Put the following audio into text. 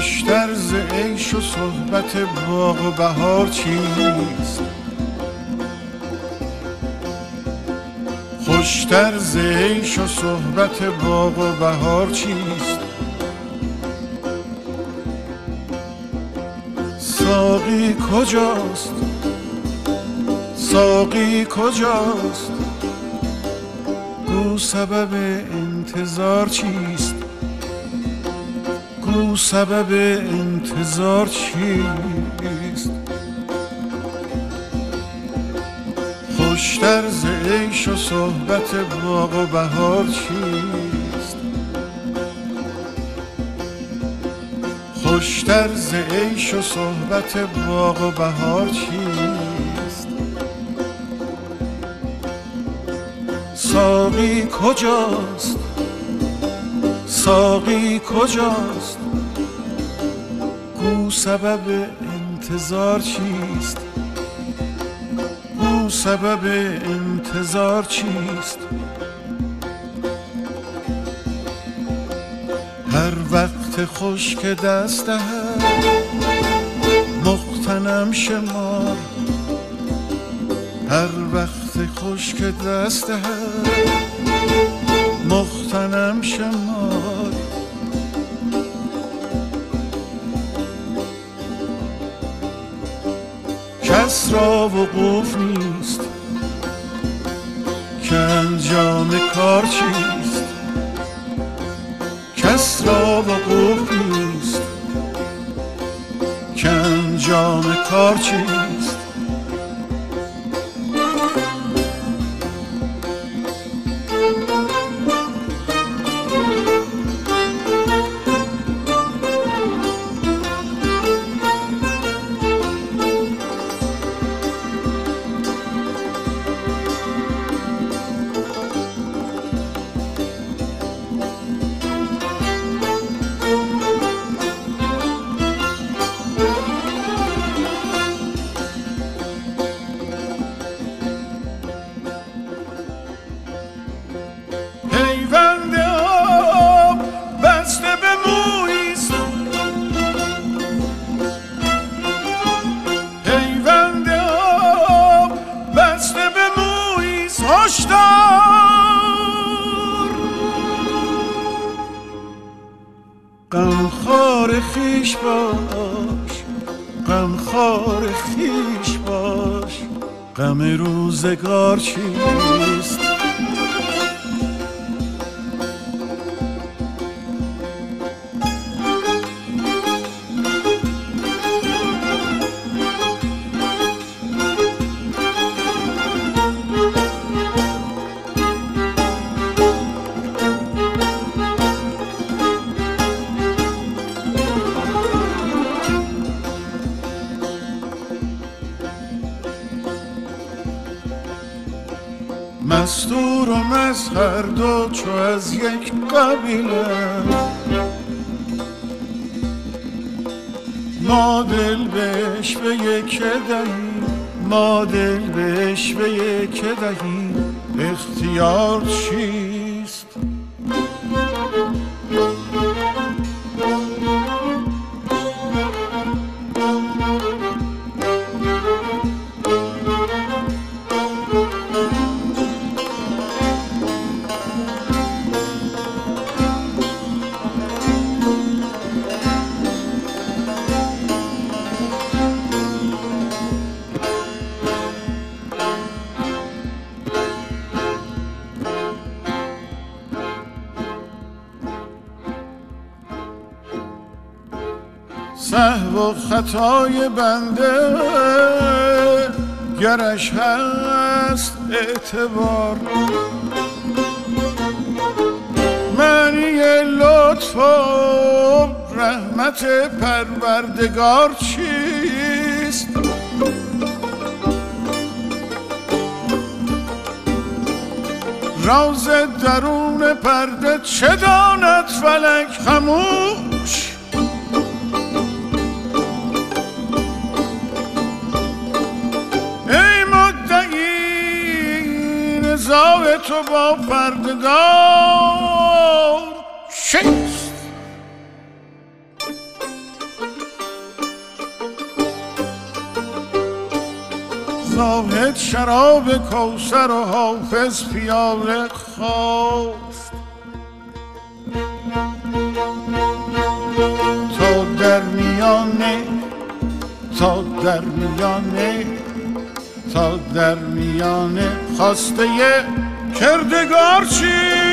خوشتر ز عیش و صحبت باغ و بهار چیست؟ خوشتر ز عیش و صحبت باغ و بهار چیست؟ ساقی کجاست؟ ساقی کجاست؟ گو سبب انتظار چیست؟ گو سبب انتظار چیست؟ خوشتر ز عیش و صحبت باغ و بهار چیست؟ خوشتر ز عیش و صحبت باغ و بهار چیست؟ ساقی کجاست؟ ساقی کجاست؟ گو سبب انتظار چیست؟ گو سبب انتظار چیست؟ هر وقت خوش که دست دهد مغتنم شمار، هر وقت خوش که دست دهد مغتنم شمار. کس را وقوف نیست که انجام کار چیست؟ کس را وقوف نیست که انجام کار چیست؟ غمخوار خویش باش، غمخوار خویش باش، غم روزگار چیست؟ مستور و مسخر دو چو از یک قبیله، ما دل بهش به یک دهیم، ما دل بهش به یک دهیم، اختیار چیست؟ سهو و خطای بنده گرش هست اعتبار، معنی لطف و رحمت پروردگار چیست؟ راز درون پرده چه داند فلک خموش؟ نزاع تو با پرده‌دار چیست؟ شراب کوثر و حافظ پیاله خواست. تا در میانه خواسته کردگار چیست؟